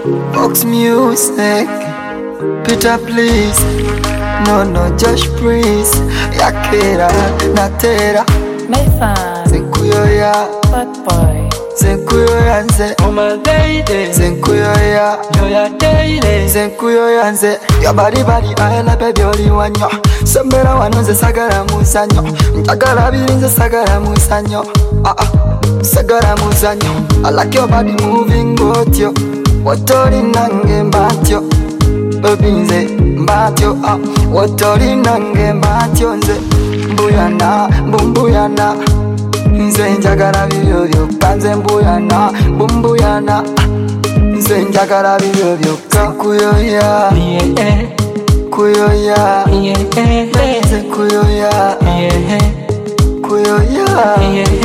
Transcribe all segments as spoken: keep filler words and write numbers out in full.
Box music, Peter please. No no Josh please. Yakera natera Mayfan Zenkuyoya Bad boy Zenkuyoya nze Oh my lady Zenkuyoya Yoya daily Zenkuyoya nze Yabari bari ayala baby oli wanyo Sembera wano nze sagara musanyo Ntagala biri nze sagara musanyo Ah ah Sagara musanyo I like your body moving gotyo Watori nange mbatyo Baby nze mbatyo ah Watori nange mbatyo nze Mbuyana mbuyana Nze njagala bibyo byokka nze mbuyana mbuyana Nze njagala bibyo byokka kuyoya Yeah kuyoya Yeah Nze kuyoya Yeah kuyoya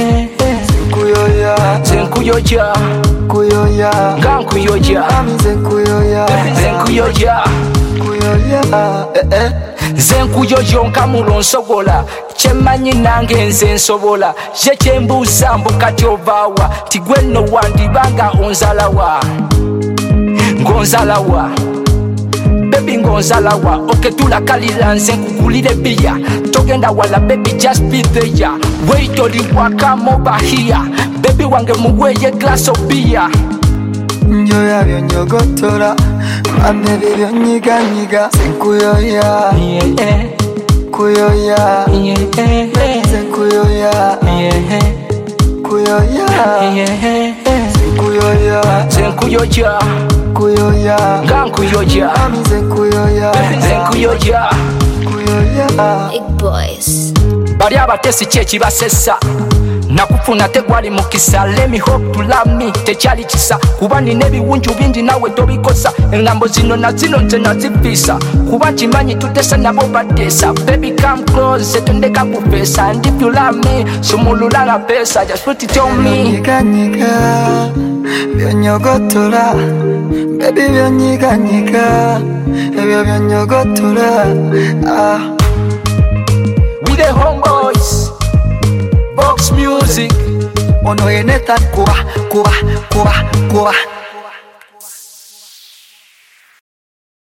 kuyoya Zenkuyoya kuyoya Gankuyoya Mami nze kuyoya Zenkuyoya kuyoya eh eh Zenkuyoyo nkamulo nsogola Kyemanyi nange nze nsobola Ye kyembuuza mbu kati ovaawa Tigwe nno wandibanga onzalawa Ngonzalawa Baby ngonzalawa Oke tulakalira nze nkugulire bia Togenda wala baby just be there Wait oli come over here Baby wange muweye glass of beer Njoya byonyogotora Mame byonyiganyiga Zenkuyoya Yeah kuyoya Yeah Zenkuyoya Yeah kuyoya Yeah kuyoya Zenkuyoya kuyoya Gankuyoya Mami zenkuyoya Zenkuyoya kuyoya Big boys Bali abatesi kyekibasesa nakufuna tegwali mukisa let me hope to love me tekyali kisa kuba nina ebiwunju bingi nawe tobikosa engambo zino na zino nze nazipisa kuba nkimanyi tutesa nabo bateesa baby come close tundeka kupesa and if you love me sumululanga pesa just put it on me byonyiganyiga byonyogotora baby byonyiganyiga ebyo byonyogotora ah we the homeboys Box music ono yeneta kuba kuba kuba kuba